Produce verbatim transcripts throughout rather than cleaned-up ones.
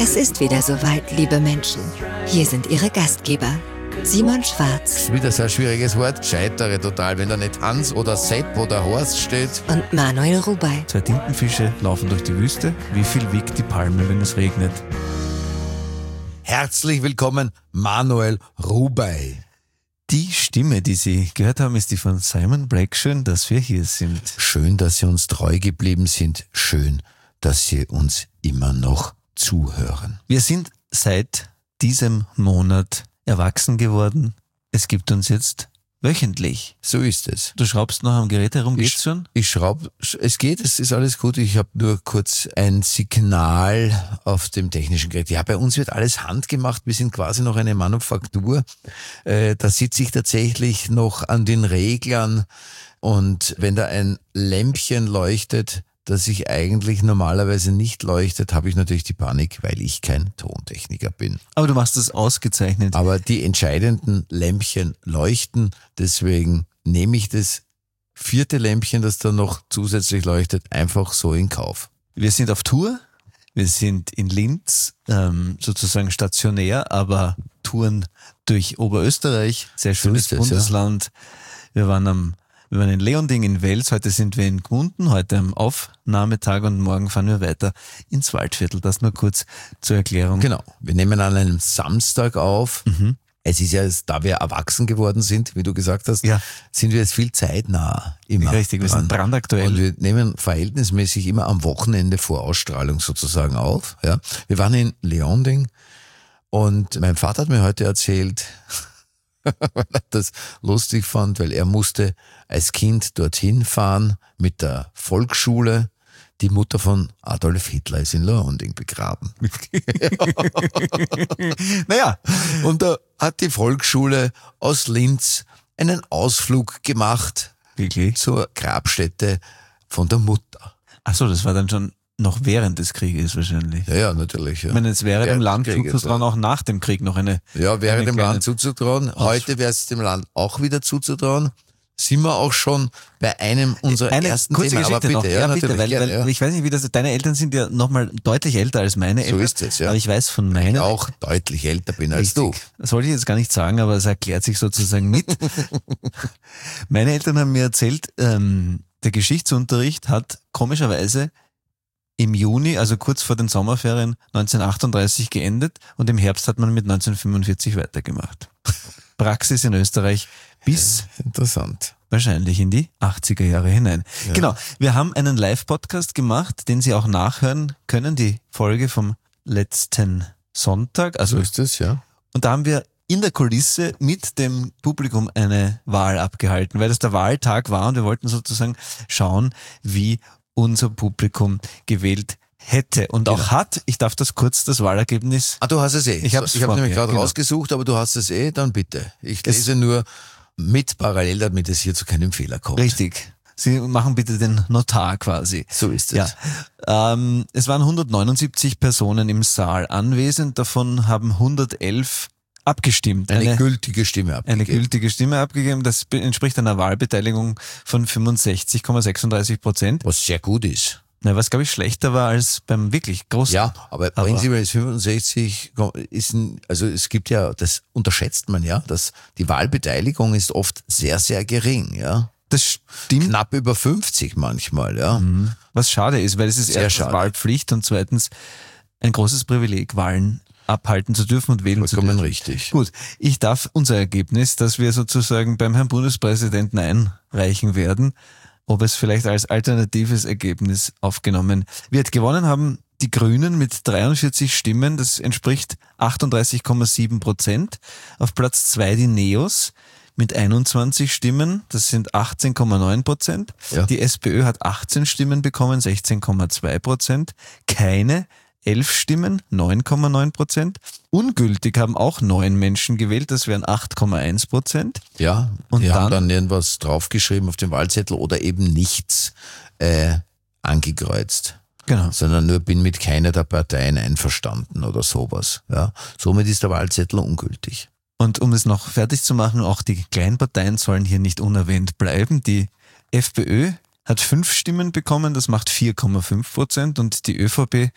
Es ist wieder soweit, liebe Menschen. Hier sind Ihre Gastgeber, Simon Schwarz. Das ist wieder so ein schwieriges Wort. Scheitere total, wenn da nicht Hans oder Sepp oder Horst steht. Und Manuel Rubey. Zwei Tintenfische laufen durch die Wüste. Wie viel wiegt die Palme, wenn es regnet? Herzlich willkommen, Manuel Rubey. Die Stimme, die Sie gehört haben, ist die von Simon Black. Schön, dass wir hier sind. Schön, dass Sie uns treu geblieben sind. Schön, dass Sie uns immer noch zuhören. Wir sind seit diesem Monat erwachsen geworden. Es gibt uns jetzt wöchentlich. So ist es. Du schraubst noch am Gerät herum, Ich- geht's schon? Ich schraube, es geht, es ist alles gut. Ich habe nur kurz ein Signal auf dem technischen Gerät. Ja, bei uns wird alles handgemacht. Wir sind quasi noch eine Manufaktur. Äh, da sitze ich tatsächlich noch an den Reglern und wenn da ein Lämpchen leuchtet, das ich eigentlich normalerweise nicht leuchtet, habe ich natürlich die Panik, weil ich kein Tontechniker bin. Aber du machst das ausgezeichnet. Aber die entscheidenden Lämpchen leuchten, deswegen nehme ich das vierte Lämpchen, das da noch zusätzlich leuchtet, einfach so in Kauf. Wir sind auf Tour. Wir sind in Linz, ähm, sozusagen stationär, aber touren durch Oberösterreich. Sehr schönes ist es, Bundesland. Wir waren am Wir waren in Leonding in Wels, heute sind wir in Gmunden, heute am Aufnahmetag und morgen fahren wir weiter ins Waldviertel. Das nur kurz zur Erklärung. Genau, wir nehmen an einem Samstag auf. Mhm. Es ist ja, da wir erwachsen geworden sind, wie du gesagt hast, Ja. sind wir jetzt viel zeitnah immer Richtig, wir sind dran. brandaktuell. Und wir nehmen verhältnismäßig immer am Wochenende vor Ausstrahlung sozusagen auf. Ja. Wir waren in Leonding und mein Vater hat mir heute erzählt, weil er das lustig fand, weil er musste als Kind dorthin fahren mit der Volksschule. Die Mutter von Adolf Hitler ist in Leonding begraben. Naja, Und da hat die Volksschule aus Linz einen Ausflug gemacht wirklich. zur Grabstätte von der Mutter. Achso, das war dann schon noch während des Krieges wahrscheinlich. Ja, ja, natürlich. Ja, Ich meine, es wäre dem Während Land des Krieges, zuzutrauen, auch nach dem Krieg noch eine... ja wäre eine dem kleine- Land zuzutrauen. Heute wäre es dem Land auch wieder zuzutrauen. Sind wir auch schon bei einem unserer Eine ersten kurze Themen. Geschichte Aber noch. bitte, Ja, ja, bitte, natürlich, weil, gerne, weil ja. ich weiß nicht, wie das, deine Eltern sind ja nochmal deutlich älter als meine So Eltern. ist es, ja. Aber ich weiß von meinen... Ich auch deutlich älter bin als du. Richtig. Das wollte ich jetzt gar nicht sagen, aber es erklärt sich sozusagen mit. Meine Eltern haben mir erzählt, ähm, der Geschichtsunterricht hat komischerweise im Juni, also kurz vor den Sommerferien neunzehnhundertachtunddreißig geendet und im Herbst hat man mit neunzehnhundertfünfundvierzig weitergemacht. Praxis in Österreich bis Interessant. wahrscheinlich in die achtziger Jahre hinein. Ja. Genau, wir haben einen Live-Podcast gemacht, den Sie auch nachhören können, die Folge vom letzten Sonntag. Also So ist es, ja. und da haben wir in der Kulisse mit dem Publikum eine Wahl abgehalten, weil das der Wahltag war und wir wollten sozusagen schauen, wie unser Publikum gewählt hätte und auch Genau. hat. Ich darf das kurz, das Wahlergebnis. Ah, du hast es eh. Ich hab's ich hab vor nämlich mir, gerade genau. rausgesucht, aber du hast es eh, dann bitte. Ich Es- lese nur mit parallel, damit es hier zu keinem Fehler kommt. Richtig. Sie machen bitte den Notar quasi. So ist es. Ja, ähm, es waren hundertneunundsiebzig Personen im Saal anwesend, davon haben hundertelf abgestimmt. Eine, gültige Stimme abgegeben. eine gültige Stimme abgegeben. Das be- entspricht einer Wahlbeteiligung von fünfundsechzig Komma sechsunddreißig Prozent. Was sehr gut ist. Na, was glaube ich schlechter war als beim wirklich großen. Ja, aber, Aber- prinzipiell ist fünfundsechzig, ist ein, also es gibt ja, das unterschätzt man ja, dass die Wahlbeteiligung ist oft sehr, sehr gering, ja. Das stimmt. Knapp über fünfzig manchmal, ja. Mhm. Was schade ist, weil es ist Sehr erstens schade. Wahlpflicht und zweitens ein großes Privileg, Wahlen abhalten zu dürfen und wählen zu Vollkommen dürfen. richtig. Gut, ich darf unser Ergebnis, das wir sozusagen beim Herrn Bundespräsidenten einreichen werden, ob es vielleicht als alternatives Ergebnis aufgenommen wird. Gewonnen haben die Grünen mit dreiundvierzig Stimmen, das entspricht achtunddreißig Komma sieben Prozent. Auf Platz zwei die Neos mit einundzwanzig Stimmen, das sind achtzehn Komma neun Prozent. Ja. Die SPÖ hat achtzehn Stimmen bekommen, sechzehn Komma zwei Prozent. Keine elf Stimmen, neun Komma neun Prozent. Ungültig haben auch neun Menschen gewählt, das wären acht Komma eins Prozent. Ja, Und die dann- haben dann irgendwas draufgeschrieben auf dem Wahlzettel oder eben nichts äh, angekreuzt. Genau. Sondern nur bin mit keiner der Parteien einverstanden oder sowas. Ja. Somit ist der Wahlzettel ungültig. Und um es noch fertig zu machen, auch die Kleinparteien sollen hier nicht unerwähnt bleiben. Die FPÖ hat fünf Stimmen bekommen, das macht vier Komma fünf Prozent und die ÖVP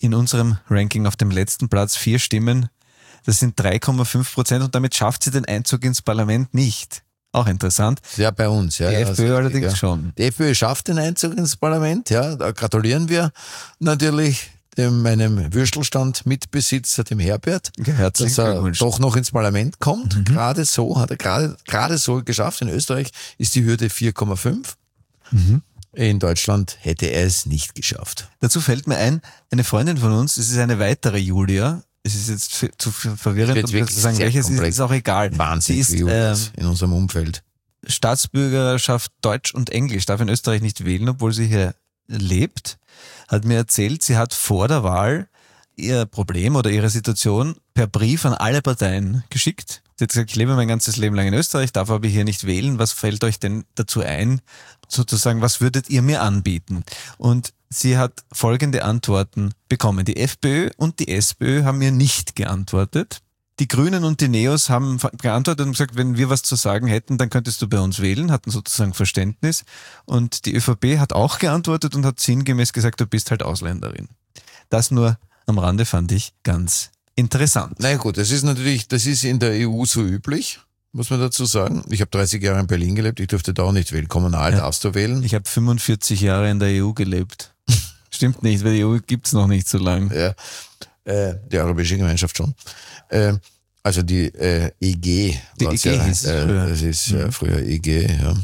in unserem Ranking auf dem letzten Platz, vier Stimmen. Das sind drei Komma fünf Prozent und damit schafft sie den Einzug ins Parlament nicht. Auch interessant. Ja, bei uns. Ja, die ja, FPÖ also, allerdings ja. schon. Die FPÖ schafft den Einzug ins Parlament, ja, da gratulieren wir natürlich dem, meinem Würstelstand-Mitbesitzer, dem Herbert, Herzlichen dass er Glückwunsch. doch noch ins Parlament kommt. Mhm. Gerade so, hat er gerade, gerade so geschafft. In Österreich ist die Hürde vier Komma fünf. Mhm. In Deutschland hätte er es nicht geschafft. Dazu fällt mir ein, eine Freundin von uns, es ist eine weitere Julia, es ist jetzt f- zu verwirrend, Wird um das wirklich zu sagen, sehr welches ist, komplex. ist auch egal. Wahnsinnig Sie ist viel ähm, in unserem Umfeld. Staatsbürgerschaft Deutsch und Englisch, darf in Österreich nicht wählen, obwohl sie hier lebt, hat mir erzählt, sie hat vor der Wahl ihr Problem oder ihre Situation per Brief an alle Parteien geschickt. Sie hat gesagt, ich lebe mein ganzes Leben lang in Österreich, darf aber hier nicht wählen. Was fällt euch denn dazu ein? Sozusagen, was würdet ihr mir anbieten? Und sie hat folgende Antworten bekommen. Die FPÖ und die SPÖ haben mir nicht geantwortet. Die Grünen und die Neos haben geantwortet und gesagt, wenn wir was zu sagen hätten, dann könntest du bei uns wählen, hatten sozusagen Verständnis. Und die ÖVP hat auch geantwortet und hat sinngemäß gesagt, du bist halt Ausländerin. Das nur am Rande fand ich ganz interessant. Na gut, das ist natürlich, das ist in der E U so üblich, muss man dazu sagen. Ich habe dreißig Jahre in Berlin gelebt, ich durfte da auch nicht wählen. Kommunal Ja. darfst du wählen. Ich habe fünfundvierzig Jahre in der E U gelebt. Stimmt nicht, weil die E U gibt's noch nicht so lange. Ja, äh, die Europäische Gemeinschaft schon. Äh, also die äh, E G. Die war's E G ja, hieß es äh, früher. Das ist äh, Mhm. früher E G, ja.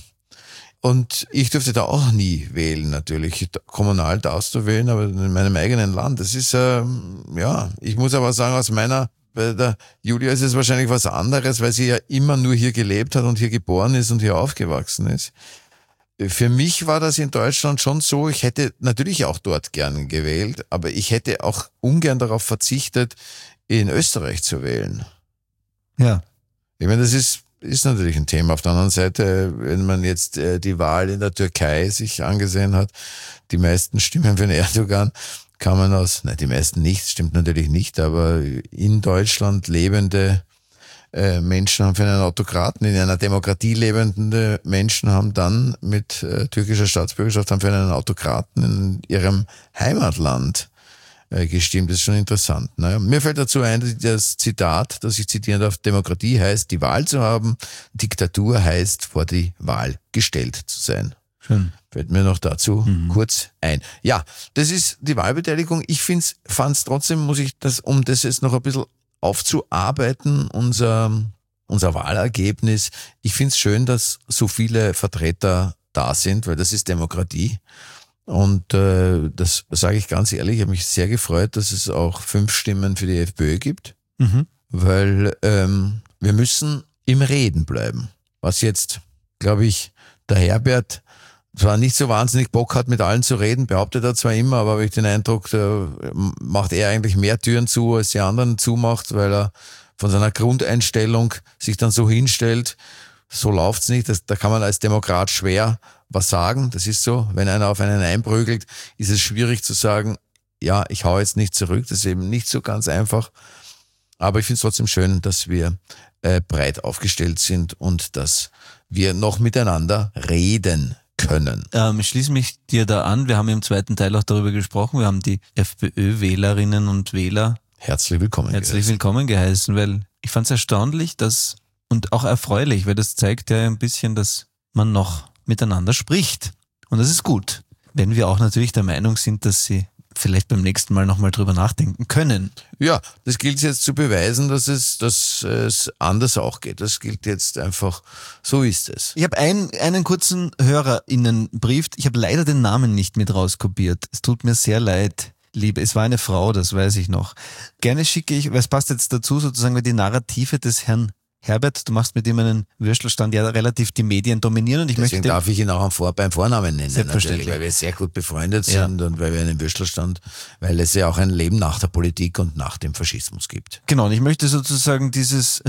Und ich durfte da auch nie wählen, natürlich. Kommunal darfst du wählen, aber in meinem eigenen Land. Das ist, ähm, ja, ich muss aber sagen, aus meiner, bei der Julia ist es wahrscheinlich was anderes, weil sie ja immer nur hier gelebt hat und hier geboren ist und hier aufgewachsen ist. Für mich war das in Deutschland schon so, ich hätte natürlich auch dort gern gewählt, aber ich hätte auch ungern darauf verzichtet, in Österreich zu wählen. Ja. Ich meine, das ist, ist natürlich ein Thema. Auf der anderen Seite, wenn man jetzt äh, die Wahl in der Türkei sich angesehen hat, die meisten Stimmen für den Erdogan, kann man aus, nein, die meisten nicht, stimmt natürlich nicht, aber in Deutschland lebende äh, Menschen haben für einen Autokraten, in einer Demokratie lebende Menschen haben dann mit äh, türkischer Staatsbürgerschaft haben für einen Autokraten in ihrem Heimatland äh, gestimmt. Das ist schon interessant. Naja, mir fällt dazu ein, das Zitat, das ich zitieren darf: Demokratie heißt, die Wahl zu haben, Diktatur heißt, vor die Wahl gestellt zu sein. Schön. Fällt mir noch dazu Mhm. kurz ein. Ja, das ist die Wahlbeteiligung. Ich find's, fand's trotzdem, muss ich das, um das jetzt noch ein bisschen aufzuarbeiten, unser, unser Wahlergebnis. Ich find's schön, dass so viele Vertreter da sind, weil das ist Demokratie. Und äh, das sage ich ganz ehrlich, ich habe mich sehr gefreut, dass es auch fünf Stimmen für die FPÖ gibt, Mhm. weil ähm, wir müssen im Reden bleiben. Was jetzt, glaube ich, der Herbert zwar nicht so wahnsinnig Bock hat, mit allen zu reden, behauptet er zwar immer, aber habe ich den Eindruck, da macht er eigentlich mehr Türen zu, als die anderen zumacht, weil er von seiner Grundeinstellung sich dann so hinstellt. So läuft's nicht. Das, da kann man als Demokrat schwer was sagen. Das ist so. Wenn einer auf einen einprügelt, ist es schwierig zu sagen, ja, ich hau jetzt nicht zurück. Das ist eben nicht so ganz einfach. Aber ich finde es trotzdem schön, dass wir äh, breit aufgestellt sind und dass wir noch miteinander reden können. Ähm, ich schließe mich dir da an. Wir haben im zweiten Teil auch darüber gesprochen. Wir haben die FPÖ-Wählerinnen und Wähler Herzlich willkommen. herzlich gewesen. willkommen geheißen, weil ich fand es erstaunlich, dass und auch erfreulich, weil das zeigt ja ein bisschen, dass man noch miteinander spricht. Und das ist gut, wenn wir auch natürlich der Meinung sind, dass sie vielleicht beim nächsten Mal nochmal drüber nachdenken können. Ja, das gilt jetzt zu beweisen, dass es, dass es anders auch geht. Das gilt jetzt einfach, so ist es. Ich habe ein, einen kurzen HörerInnenbrief. Ich habe leider den Namen nicht mit rauskopiert. Es tut mir sehr leid, Liebe. Es war eine Frau, das weiß ich noch. Gerne schicke ich, weil es passt jetzt dazu, sozusagen, weil die Narrative des Herrn Herbert, du machst mit ihm einen Würstelstand, ja relativ die Medien dominieren und ich Deswegen möchte... darf ich ihn auch am Vor- beim Vornamen nennen, Selbstverständlich. natürlich, weil wir sehr gut befreundet Ja. sind und weil wir einen Würstelstand, weil es ja auch ein Leben nach der Politik und nach dem Faschismus gibt. Genau, und ich möchte sozusagen dieses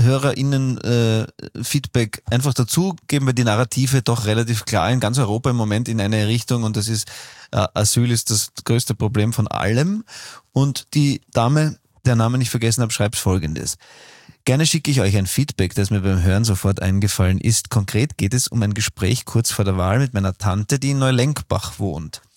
HörerInnen-Feedback einfach dazugeben, weil die Narrative doch relativ klar in ganz Europa im Moment in eine Richtung und das ist, äh, Asyl ist das größte Problem von allem. Und die Dame, der Namen nicht vergessen habe, schreibt Folgendes. Gerne schicke ich euch ein Feedback, das mir beim Hören sofort eingefallen ist. Konkret geht es um ein Gespräch kurz vor der Wahl mit meiner Tante, die in Neulenkbach wohnt.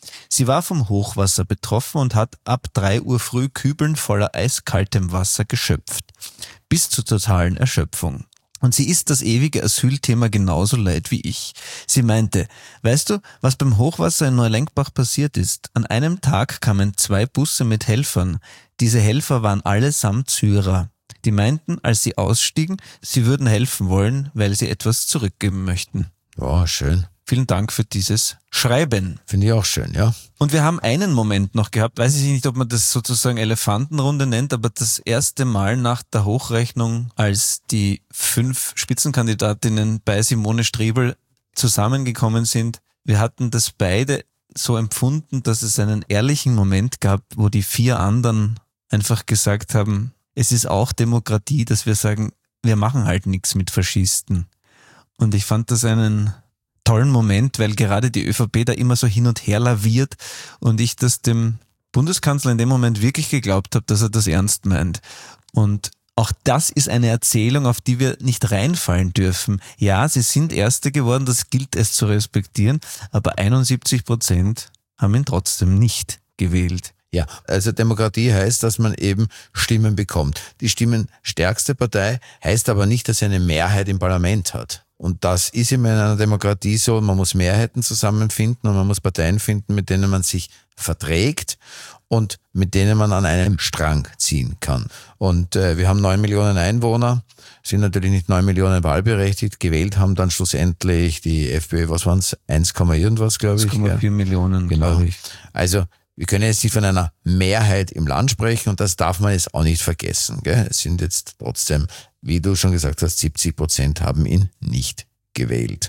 Sie war vom Hochwasser betroffen und hat ab drei Uhr früh Kübeln voller eiskaltem Wasser geschöpft. Bis zur totalen Erschöpfung. Und sie ist das ewige Asylthema genauso leid wie ich. Sie meinte, weißt du, was beim Hochwasser in Neulenkbach passiert ist? An einem Tag kamen zwei Busse mit Helfern. Diese Helfer waren allesamt Syrer. Die meinten, als sie ausstiegen, sie würden helfen wollen, weil sie etwas zurückgeben möchten. Ja, schön. Vielen Dank für dieses Schreiben. Finde ich auch schön, ja. Und wir haben einen Moment noch gehabt, weiß ich nicht, ob man das sozusagen Elefantenrunde nennt, aber das erste Mal nach der Hochrechnung, als die fünf Spitzenkandidatinnen bei Simone Striebel zusammengekommen sind, wir hatten das beide so empfunden, dass es einen ehrlichen Moment gab, wo die vier anderen einfach gesagt haben, es ist auch Demokratie, dass wir sagen, wir machen halt nichts mit Faschisten. Und ich fand das einen tollen Moment, weil gerade die ÖVP da immer so hin und her laviert und ich das dem Bundeskanzler in dem Moment wirklich geglaubt habe, dass er das ernst meint. Und auch das ist eine Erzählung, auf die wir nicht reinfallen dürfen. Ja, sie sind Erste geworden, das gilt es zu respektieren, aber einundsiebzig Prozent haben ihn trotzdem nicht gewählt. Ja, also Demokratie heißt, dass man eben Stimmen bekommt. Die stimmenstärkste Partei heißt aber nicht, dass sie eine Mehrheit im Parlament hat. Und das ist immer in einer Demokratie so, man muss Mehrheiten zusammenfinden und man muss Parteien finden, mit denen man sich verträgt und mit denen man an einem Strang ziehen kann. Und äh, wir haben neun Millionen Einwohner, sind natürlich nicht neun Millionen wahlberechtigt, gewählt haben dann schlussendlich die FPÖ, was waren es, eins, irgendwas, glaube ich. eins Komma vier Millionen, genau. glaube ich. Also wir können jetzt nicht von einer Mehrheit im Land sprechen und das darf man jetzt auch nicht vergessen. Gell? Es sind jetzt trotzdem, wie du schon gesagt hast, siebzig Prozent haben ihn nicht gewählt.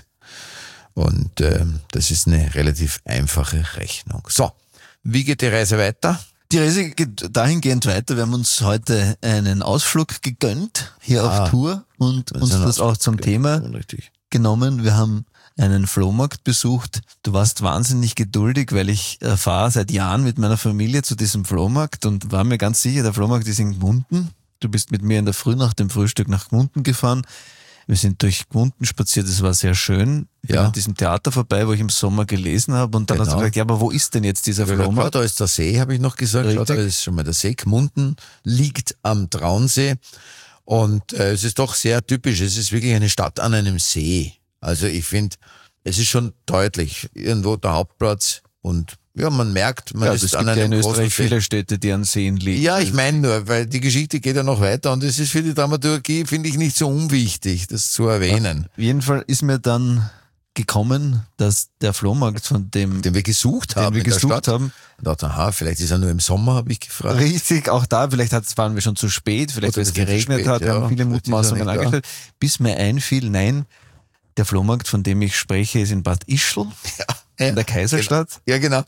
Und äh, das ist eine relativ einfache Rechnung. So, wie geht die Reise weiter? Die Reise geht dahingehend weiter. Wir haben uns heute einen Ausflug gegönnt, hier Ah, auf Tour und uns das auch zum Thema Richtig. genommen. Wir haben einen Flohmarkt besucht. Du warst wahnsinnig geduldig, weil ich äh, fahre seit Jahren mit meiner Familie zu diesem Flohmarkt und war mir ganz sicher, der Flohmarkt ist in Gmunden. Du bist mit mir in der Früh nach dem Frühstück nach Gmunden gefahren. Wir sind durch Gmunden spaziert, es war sehr schön. Wir Ja. sind an diesem Theater vorbei, wo ich im Sommer gelesen habe und dann Genau. hast du gesagt, ja, aber wo ist denn jetzt dieser Ja, klar, Flohmarkt? da ist der See, habe ich noch gesagt. Schau, da Richtig. ist schon mal der See. Gmunden liegt am Traunsee und äh, es ist doch sehr typisch. Es ist wirklich eine Stadt an einem See. Also ich finde, es ist schon deutlich, irgendwo der Hauptplatz und ja, man merkt, man Ja, ist es an gibt ja einem in großen Österreich See. viele Städte, die an Seen liegen. Ja, ich meine nur, weil die Geschichte geht ja noch weiter und es ist für die Dramaturgie, finde ich, nicht so unwichtig, das zu erwähnen. Auf jeden Fall ist mir dann gekommen, dass der Flohmarkt, von dem, Den wir gesucht den haben wir in der gesucht Stadt. haben, Ich dachte, aha, vielleicht ist er nur im Sommer, habe ich gefragt. richtig, auch da, vielleicht hat, waren wir schon zu spät, vielleicht Oder weil es wir sind zu geregnet spät, hat, ja, haben viele vielleicht ist er Mutmaßungen nicht da. angestellt, bis mir einfiel, nein, der Flohmarkt, von dem ich spreche, ist in Bad Ischl, Ja, in der Kaiserstadt. Ja, genau.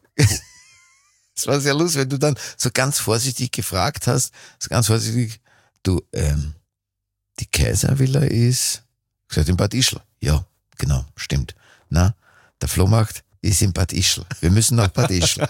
Es war sehr lustig, wenn du dann so ganz vorsichtig gefragt hast, so ganz vorsichtig, du, ähm, die Kaiservilla ist, gesagt, in Bad Ischl. Ja, genau, stimmt. Na, der Flohmarkt ist in Bad Ischl. Wir müssen nach Bad Ischl.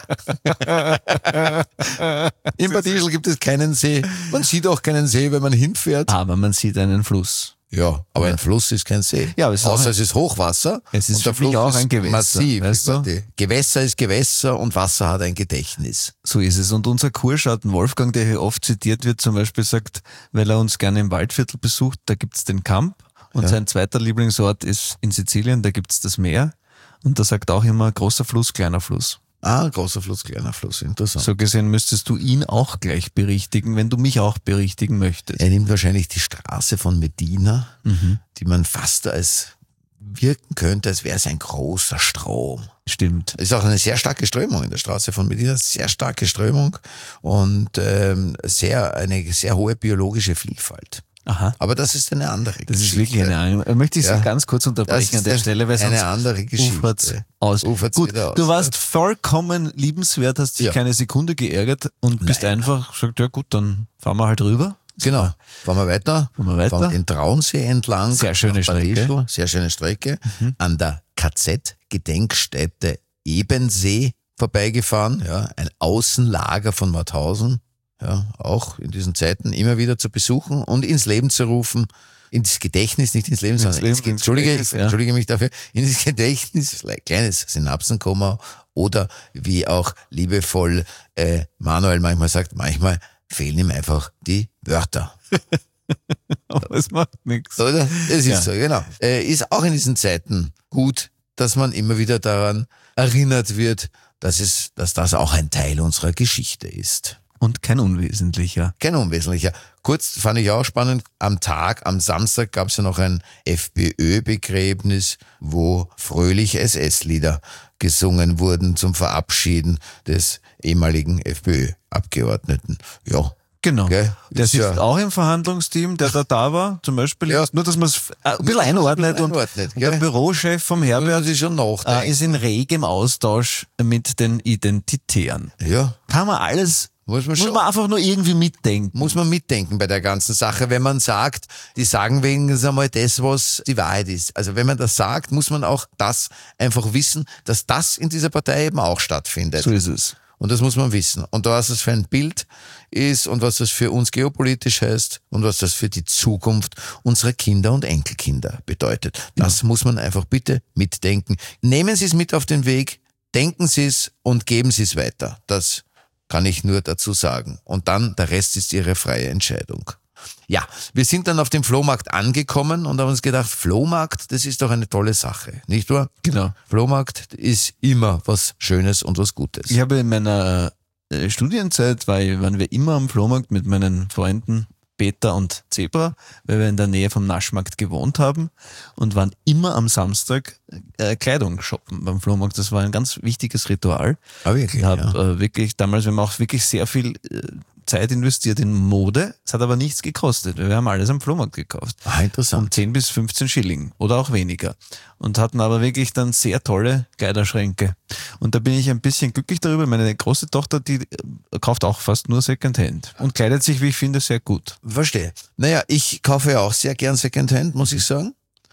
In Bad Ischl gibt es keinen See. Man sieht auch keinen See, wenn man hinfährt. Aber man sieht einen Fluss. Ja, aber ein Fluss ist kein See. Ja, aber es ist auch Außer ein- es ist Hochwasser. Es ist und der für mich Fluss auch ein ist Gewässer, Massiv. weißt du? Die Gewässer ist Gewässer und Wasser hat ein Gedächtnis. So ist es. Und unser Kurschatten Wolfgang, der hier oft zitiert wird, zum Beispiel sagt, weil er uns gerne im Waldviertel besucht, da gibt's den Kamp und Ja. sein zweiter Lieblingsort ist in Sizilien, da gibt's das Meer. Und da sagt auch immer großer Fluss, kleiner Fluss. Ah, großer Fluss, kleiner Fluss, interessant. So gesehen müsstest du ihn auch gleich berichtigen, wenn du mich auch berichtigen möchtest. Er nimmt wahrscheinlich die Straße von Medina, Mhm. die man fast als wirken könnte, als wäre es ein großer Strom. Stimmt. Es ist auch eine sehr starke Strömung in der Straße von Medina, sehr starke Strömung und ähm, sehr eine sehr hohe biologische Vielfalt. Aha. Aber das ist eine andere Das Geschichte. ist wirklich eine Ahnung. Möchte ich Sie Ja. ganz kurz Das unterbrechen ist an der eine- Stelle, weil sonst eine andere Geschichte. ufert's aus. Ufert's Gut, wieder aus. du warst vollkommen liebenswert, hast dich Ja. keine Sekunde geärgert und bist Nein. einfach gesagt, ja gut, dann fahren wir halt rüber. Genau. Fahren wir weiter. Fahren wir weiter. Fahren den Traunsee entlang. Sehr schöne nach Bad Strecke. Ischl. Sehr schöne Strecke. An der K Z-Gedenkstätte Ebensee vorbeigefahren. Ja, ein Außenlager von Mauthausen. Ja, auch in diesen Zeiten immer wieder zu besuchen und ins Leben zu rufen. ins Gedächtnis, nicht ins Leben, sondern Leben, ins, ins Entschuldige, Gedächtnis, ja. entschuldige mich dafür, ins Gedächtnis, kleines Synapsenkoma oder wie auch liebevoll äh, Manuel manchmal sagt, manchmal fehlen ihm einfach die Wörter. Aber es macht nichts. Oder? Es ist Ja. so, genau. Äh, ist auch in diesen Zeiten gut, dass man immer wieder daran erinnert wird, dass es, dass das auch ein Teil unserer Geschichte ist. Und kein Unwesentlicher. Kein Unwesentlicher. Kurz fand ich auch spannend, am Tag, am Samstag gab es ja noch ein FPÖ-Begräbnis, wo fröhlich S S-Lieder gesungen wurden zum Verabschieden des ehemaligen FPÖ-Abgeordneten. Ja, Genau. Gell? Der Ist sitzt ja- auch im Verhandlungsteam, der da da war, zum Beispiel. Ja. Jetzt, nur, dass man es ein bisschen einordnet. Und, Einordnet, und der gell? Bürochef vom das Herbert ist schon äh, nachdenken. ist in regem Austausch mit den Identitären. Ja, Kann man alles, muss man muss schon. man einfach nur irgendwie mitdenken. Muss man mitdenken bei der ganzen Sache, wenn man sagt, die sagen wenigstens einmal das, was die Wahrheit ist. Also wenn man das sagt, muss man auch das einfach wissen, dass das in dieser Partei eben auch stattfindet. So ist es. Und das muss man wissen. Und was das für ein Bild ist und was das für uns geopolitisch heißt und was das für die Zukunft unserer Kinder und Enkelkinder bedeutet. Das muss man einfach bitte mitdenken. Nehmen Sie es mit auf den Weg, denken Sie es und geben Sie es weiter. Das kann ich nur dazu sagen. Und dann, der Rest ist Ihre freie Entscheidung. Ja, wir sind dann auf dem Flohmarkt angekommen und haben uns gedacht, Flohmarkt, das ist doch eine tolle Sache, nicht wahr? Genau. Flohmarkt ist immer was Schönes und was Gutes. Ich habe in meiner äh, Studienzeit, war, ich- waren wir immer am Flohmarkt mit meinen Freunden Peter und Zebra, weil wir in der Nähe vom Naschmarkt gewohnt haben und waren immer am Samstag äh, Kleidung shoppen beim Flohmarkt. Das war ein ganz wichtiges Ritual. Ah, wirklich? Ich habe Ja. äh, wirklich, damals, wir haben auch wirklich sehr viel äh, Zeit investiert in Mode. Es hat aber nichts gekostet. Wir haben alles am Flohmarkt gekauft. Ah, Um interessant. zehn bis fünfzehn Schilling oder auch weniger. Und hatten aber wirklich dann sehr tolle Kleiderschränke. Und da bin ich ein bisschen glücklich darüber. Meine große Tochter, die äh, kauft auch fast nur Secondhand und kleidet sich, wie ich finde, sehr gut. Verstehe. Naja, ich kaufe ja auch sehr gern Secondhand, muss ich sagen.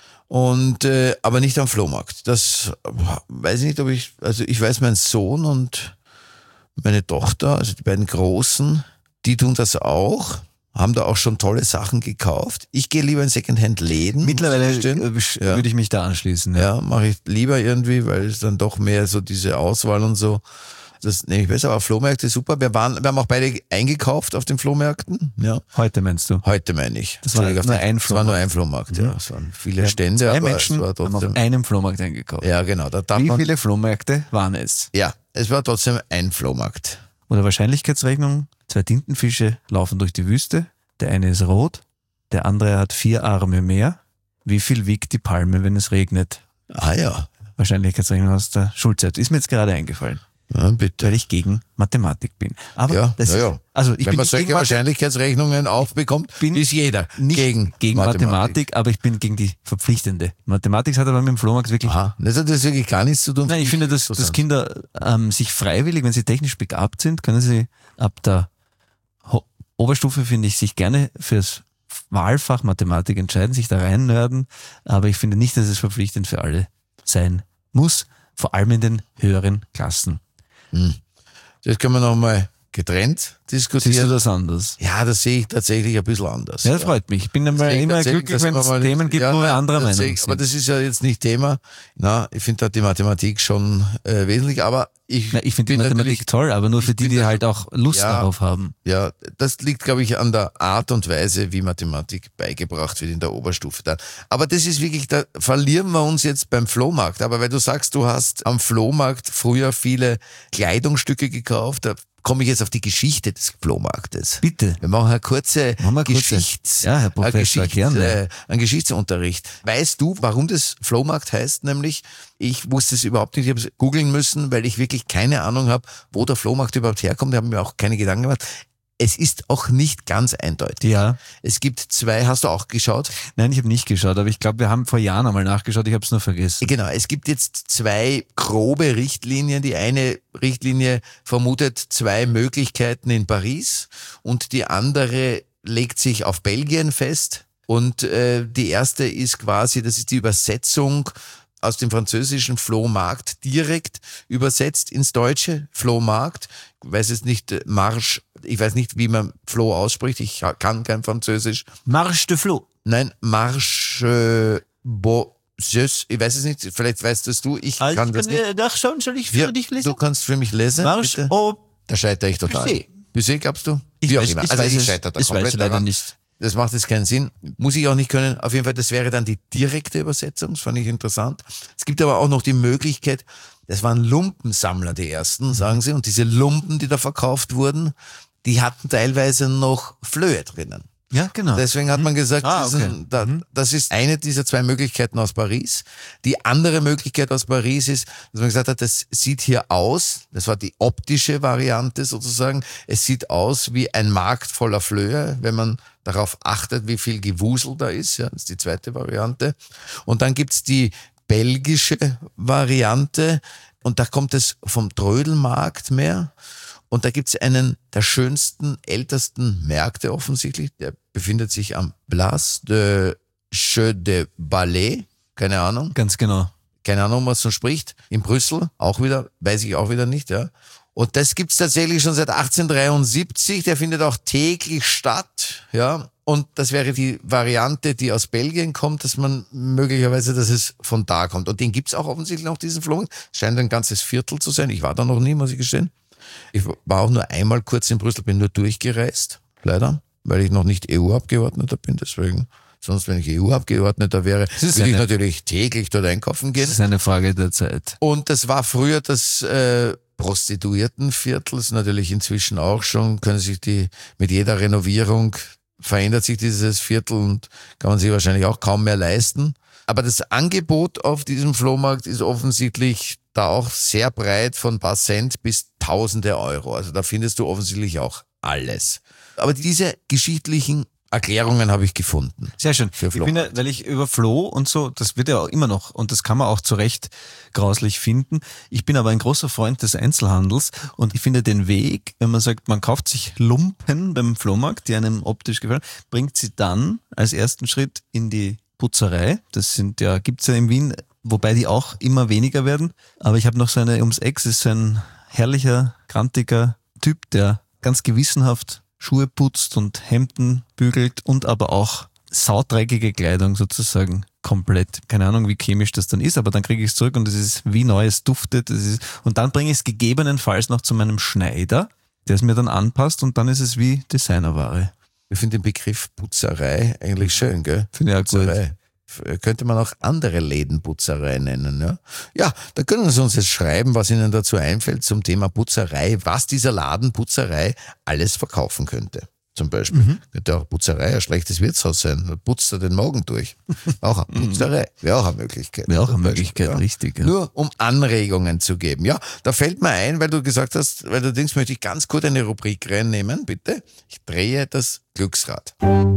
Und äh, aber nicht am Flohmarkt. Das äh, weiß ich nicht, ob ich, also ich weiß, mein Sohn und meine Tochter, also die beiden Großen, die tun das auch, haben da auch schon tolle Sachen gekauft. Ich gehe lieber in Secondhand-Läden. Mittlerweile muss ich gestehen. äh, sch- Ja. würde ich mich da anschließen. Ja. Ja, mache ich lieber irgendwie, weil es dann doch mehr so diese Auswahl und so. Das nehme ich besser, aber Flohmärkte super. Wir waren, wir haben auch beide eingekauft auf den Flohmärkten. Ja. Heute meinst du? Heute meine ich. Das war Entschuldigung, nur auf den- ein Es war nur ein Flohmarkt, ja. Es waren viele Stände, Zwei aber Menschen es war haben auf trotzdem. einem Flohmarkt eingekauft. Ja, genau. Da darf Wie man, viele Flohmärkte waren es? ja, es war trotzdem ein Flohmarkt. Oder Wahrscheinlichkeitsrechnung, zwei Tintenfische laufen durch die Wüste, der eine ist rot, der andere hat vier Arme mehr. Wie viel wiegt die Palme, wenn es regnet? Ah ja, Wahrscheinlichkeitsrechnung aus der Schulzeit. Ist mir jetzt gerade eingefallen, ja bitte. weil ich gegen Mathematik bin. Aber Ja, das ja, ja. also ich Wenn bin man solche gegen Mathe- Wahrscheinlichkeitsrechnungen aufbekommt, bin ist jeder nicht gegen, gegen Mathematik. aber ich bin gegen die verpflichtende. Mathematik hat aber mit dem Flohmarkt wirklich. Aha, das hat das wirklich gar nichts zu tun. Nein, ich finde, dass, dass Kinder ähm, sich freiwillig, wenn sie technisch begabt sind, können sie ab der Ho- Oberstufe, finde ich, sich gerne fürs Wahlfach Mathematik entscheiden, sich da reinnörden, aber ich finde nicht, dass es verpflichtend für alle sein muss, vor allem in den höheren Klassen. Das können wir nochmal getrennt Siehst du diskutieren. das anders? Ja, das sehe ich tatsächlich ein bisschen anders. Ja, das freut mich. Ich bin immer, Deswegen immer erzählen, glücklich, dass wenn wir es mal- Themen gibt, ja, wo wir nein, anderer das sehe Meinung ich, Aber sind. das ist ja jetzt nicht Thema. Na, ich finde da die Mathematik schon äh, wesentlich, aber ich, Na, ich finde die bin Mathematik natürlich- toll, aber nur für die, bin die da- halt auch Lust Ja. darauf haben. Ja, das liegt, glaube ich, an der Art und Weise, wie Mathematik beigebracht wird in der Oberstufe dann. Aber das ist wirklich, da verlieren wir uns jetzt beim Flohmarkt. Aber weil du sagst, du hast am Flohmarkt früher viele Kleidungsstücke gekauft, da komme ich jetzt auf die Geschichte des Flohmarktes. Bitte. Wir machen eine kurze Machen wir eine kurze- Geschichts, Ja, Herr Professor, eine Geschichts, gerne. äh, einen Geschichtsunterricht. Weißt du, warum das Flohmarkt heißt? Nämlich, ich wusste es überhaupt nicht, ich habe es googeln müssen, weil ich wirklich keine Ahnung habe, wo der Flohmarkt überhaupt herkommt. Ich habe mir auch keine Gedanken gemacht. Es ist auch nicht ganz eindeutig. Ja. Es gibt zwei, hast du auch geschaut? Nein, ich habe nicht geschaut, aber ich glaube, wir haben vor Jahren einmal nachgeschaut, ich habe es nur vergessen. Genau, es gibt jetzt zwei grobe Richtlinien. Die eine Richtlinie vermutet zwei Möglichkeiten in Paris und die andere legt sich auf Belgien fest. Und äh, die erste ist quasi, das ist die Übersetzung aus dem französischen Flohmarkt direkt übersetzt ins Deutsche, Flohmarkt. Ich weiß jetzt nicht, Marsch, ich weiß nicht, wie man Floh ausspricht, ich kann kein Französisch. Marche de Flo. Nein, Marche Bosseus, ich weiß es nicht, vielleicht weißt das du, ich Ah, kann ich das kann nicht. nachschauen, soll ich für Ja, dich lesen? du kannst für mich lesen. Marche bitte? au Da scheitere ich total. Busset. Busset, glaubst du? Ich Wie auch weiß, immer. ich Also weiß ich es- scheitere da ich weiß komplett leider daran. nicht. Das macht jetzt keinen Sinn. Muss ich auch nicht können. Auf jeden Fall, das wäre dann die direkte Übersetzung. Das fand ich interessant. Es gibt aber auch noch die Möglichkeit, das waren Lumpensammler, die ersten, sagen sie. Und diese Lumpen, die da verkauft wurden, die hatten teilweise noch Flöhe drinnen. Ja, genau. Deswegen hat man gesagt, Ah, das, okay. ist, da, das ist eine dieser zwei Möglichkeiten aus Paris. Die andere Möglichkeit aus Paris ist, dass man gesagt hat, das sieht hier aus, das war die optische Variante sozusagen, es sieht aus wie ein Markt voller Flöhe, wenn man darauf achtet, wie viel Gewusel da ist. Ja, das ist die zweite Variante. Und dann gibt's die belgische Variante und da kommt es vom Trödelmarkt mehr. Und da gibt's einen der schönsten, ältesten Märkte offensichtlich. Der befindet sich am Place de Jeux de Ballet. Keine Ahnung. Ganz genau. Keine Ahnung, was man spricht. In Brüssel auch wieder, weiß ich auch wieder nicht. Ja. Und das gibt's tatsächlich schon seit achtzehnhundertdreiundsiebzig. Der findet auch täglich statt. Ja. Und das wäre die Variante, die aus Belgien kommt, dass man möglicherweise, dass es von da kommt. Und den gibt's auch offensichtlich noch, diesen Flohmarkt. Scheint ein ganzes Viertel zu sein. Ich war da noch nie, muss ich gestehen. Ich war auch nur einmal kurz in Brüssel, bin nur durchgereist, leider, weil ich noch nicht E U-Abgeordneter bin, deswegen. Sonst, wenn ich E U-Abgeordneter wäre, ist würde ich eine- natürlich täglich dort einkaufen gehen. Das ist eine Frage der Zeit. Und das war früher das äh, Prostituiertenviertel, ist natürlich inzwischen auch schon, können sich die, mit jeder Renovierung verändert sich dieses Viertel und kann man sich wahrscheinlich auch kaum mehr leisten. Aber das Angebot auf diesem Flohmarkt ist offensichtlich da auch sehr breit, von ein paar Cent bis Tausende Euro. Also da findest du offensichtlich auch alles. Aber diese geschichtlichen Erklärungen habe ich gefunden. Sehr schön. Für Ich Flo. bin ja, weil ich über Flo und so, das wird ja auch immer noch, und das kann man auch zu Recht grauslich finden. Ich bin aber ein großer Freund des Einzelhandels und ich finde den Weg, wenn man sagt, man kauft sich Lumpen beim Flohmarkt, die einem optisch gefallen, bringt sie dann als ersten Schritt in die Putzerei. Das sind ja, gibt's ja in Wien, wobei die auch immer weniger werden. Aber ich habe noch so eine ums Eck, das ist so ein herrlicher, grantiger Typ, der ganz gewissenhaft Schuhe putzt und Hemden bügelt und aber auch saudreckige Kleidung sozusagen komplett. Keine Ahnung, wie chemisch das dann ist, aber dann kriege ich es zurück und es ist wie neu, es duftet. Es ist, und dann bringe ich es gegebenenfalls noch zu meinem Schneider, der es mir dann anpasst und dann ist es wie Designerware. Ich finde den Begriff Putzerei eigentlich schön, gell? Finde ich auch gut. Putzerei. Könnte man auch andere Läden Putzerei nennen, ja? Ja, da können Sie uns jetzt schreiben, was Ihnen dazu einfällt zum Thema Putzerei, was dieser Laden Putzerei alles verkaufen könnte. Zum Beispiel. Mhm. Könnte auch Putzerei ein schlechtes Wirtshaus sein. Da putzt er den Magen durch. Auch eine Putzerei. Wäre auch eine Möglichkeit. Wäre auch eine Zum Beispiel, Möglichkeit, ja. richtig. Ja. Nur um Anregungen zu geben. Ja, da fällt mir ein, weil du gesagt hast, weil du denkst, möchte ich ganz kurz eine Rubrik reinnehmen, bitte. Ich drehe das Glücksrad.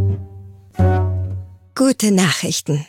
Gute Nachrichten.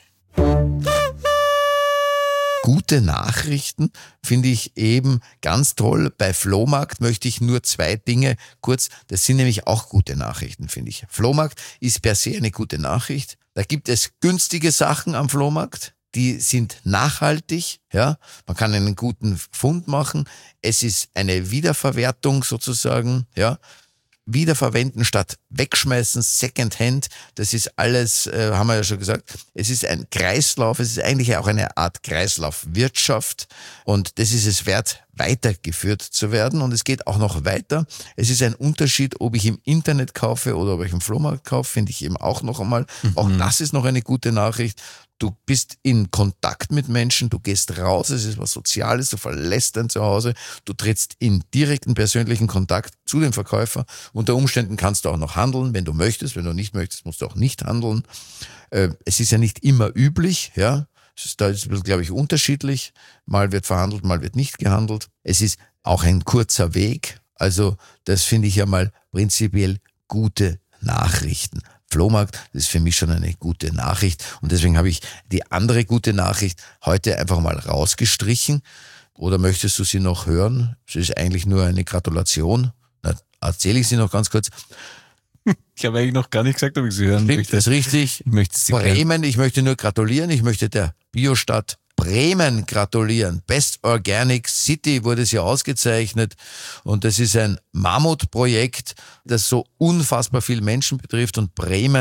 Gute Nachrichten finde ich eben ganz toll. Bei Flohmarkt möchte ich nur zwei Dinge kurz, das sind nämlich auch gute Nachrichten, finde ich. Flohmarkt ist per se eine gute Nachricht. Da gibt es günstige Sachen am Flohmarkt, die sind nachhaltig, ja. Man kann einen guten Fund machen. Es ist eine Wiederverwertung sozusagen, ja. Wiederverwenden statt wegschmeißen, Secondhand, das ist alles, äh, haben wir ja schon gesagt, es ist ein Kreislauf, es ist eigentlich auch eine Art Kreislaufwirtschaft und das ist es wert, weitergeführt zu werden und es geht auch noch weiter. Es ist ein Unterschied, ob ich im Internet kaufe oder ob ich im Flohmarkt kaufe, finde ich eben auch noch einmal. Mhm. Auch das ist noch eine gute Nachricht. Du bist in Kontakt mit Menschen, du gehst raus, es ist was Soziales, du verlässt dein Zuhause, du trittst in direkten persönlichen Kontakt zu dem Verkäufer. Unter Umständen kannst du auch noch handeln, wenn du möchtest, wenn du nicht möchtest, musst du auch nicht handeln. Es ist ja nicht immer üblich, ja. Es ist, da ist es, glaube ich, unterschiedlich. Mal wird verhandelt, mal wird nicht gehandelt. Es ist auch ein kurzer Weg. Also das finde ich ja mal prinzipiell gute Nachrichten. Flohmarkt, das ist für mich schon eine gute Nachricht und deswegen habe ich die andere gute Nachricht heute einfach mal rausgestrichen. Oder möchtest du sie noch hören? Es ist eigentlich nur eine Gratulation. Na, erzähle ich sie noch ganz kurz. Ich habe eigentlich noch gar nicht gesagt, ob ich sie hören Stimmt, möchte. das ist richtig. Ich möchte sie Bremen, ich möchte nur gratulieren. Ich möchte der Biostadt Bremen gratulieren. Best Organic City wurde sie ausgezeichnet und das ist ein Mammutprojekt, das so unfassbar viele Menschen betrifft und Bremen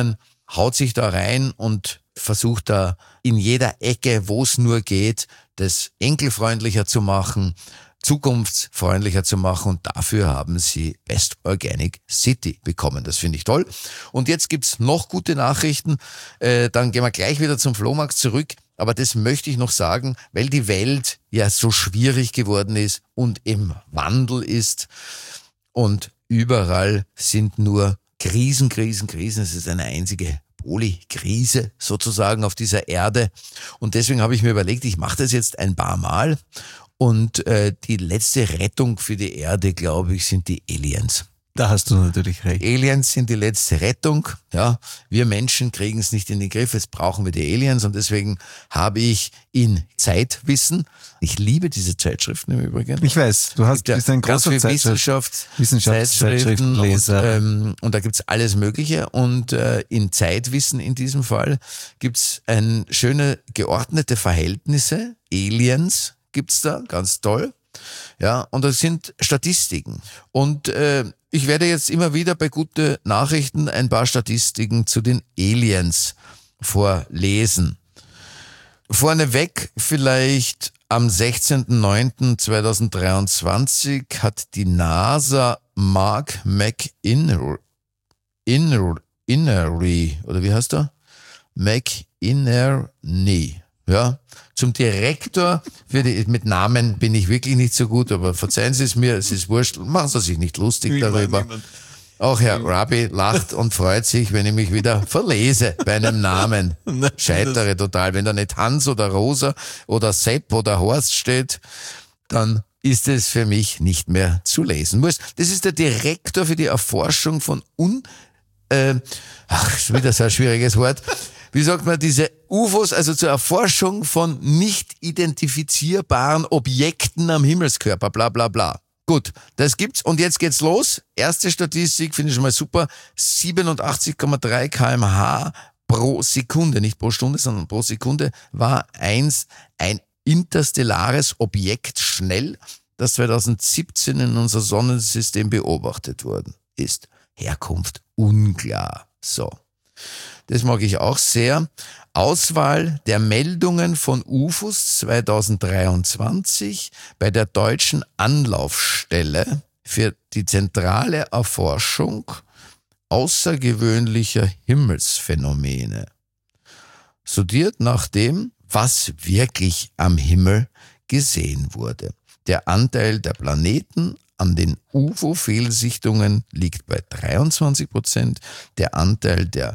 haut sich da rein und versucht da in jeder Ecke, wo es nur geht, das enkelfreundlicher zu machen, zukunftsfreundlicher zu machen, und dafür haben sie Best Organic City bekommen. Das finde ich toll. Und jetzt gibt's noch gute Nachrichten. Äh, dann gehen wir gleich wieder zum Flohmarkt zurück. Aber das möchte ich noch sagen, weil die Welt ja so schwierig geworden ist und im Wandel ist und überall sind nur Krisen, Krisen, Krisen. Es ist eine einzige Polykrise sozusagen auf dieser Erde. Und deswegen habe ich mir überlegt, ich mache das jetzt ein paar Mal. Und äh, die letzte Rettung für die Erde, glaube ich, sind die Aliens. Da hast du natürlich recht. Aliens sind die letzte Rettung. Ja, wir Menschen kriegen es nicht in den Griff. Jetzt brauchen wir die Aliens. Und deswegen habe ich in Zeitwissen, ich liebe diese Zeitschriften im Übrigen. Ich weiß, du hast, bist ein ganz großer viel Wissenschaft, Wissenschaftszeitschriftenleser. Und, ähm, und da gibt's alles Mögliche. Und äh, in Zeitwissen in diesem Fall gibt's ein schöne geordnete Verhältnisse. Aliens gibt's da, ganz toll. Ja, und das sind Statistiken. Und äh, ich werde jetzt immer wieder bei gute Nachrichten ein paar Statistiken zu den Aliens vorlesen. Vorneweg vielleicht am sechzehnten neunten zweitausenddreiundzwanzig hat die NASA Mark McInerney, Innery, oder wie heißt er? McInerney, ja, zum Direktor für die, mit Namen bin ich wirklich nicht so gut, aber verzeihen Sie es mir, es ist wurscht, machen Sie sich nicht lustig Wie darüber. Auch Herr Rabi lacht und freut sich, wenn ich mich wieder verlese bei einem Namen. Scheitere total. Wenn da nicht Hans oder Rosa oder Sepp oder Horst steht, dann ist es für mich nicht mehr zu lesen. Das ist der Direktor für die Erforschung von un... Äh, ach, schon wieder so ein schwieriges Wort. Wie sagt man, diese U F Os, also zur Erforschung von nicht identifizierbaren Objekten am Himmelskörper, bla bla bla. Gut, das gibt's. Und jetzt geht's los. Erste Statistik, finde ich schon mal super. siebenundachtzig Komma drei Kilometer pro Stunde pro Sekunde, nicht pro Stunde, sondern pro Sekunde, war eins ein interstellares Objekt schnell, das zweitausendsiebzehn in unser Sonnensystem beobachtet worden ist. Herkunft unklar. So. Das mag ich auch sehr. Auswahl der Meldungen von U F Os zweitausenddreiundzwanzig bei der Deutschen Anlaufstelle für die zentrale Erforschung außergewöhnlicher Himmelsphänomene. Sortiert nach dem, was wirklich am Himmel gesehen wurde. Der Anteil der Planeten an den U F O-Fehlsichtungen liegt bei dreiundzwanzig Prozent, der Anteil der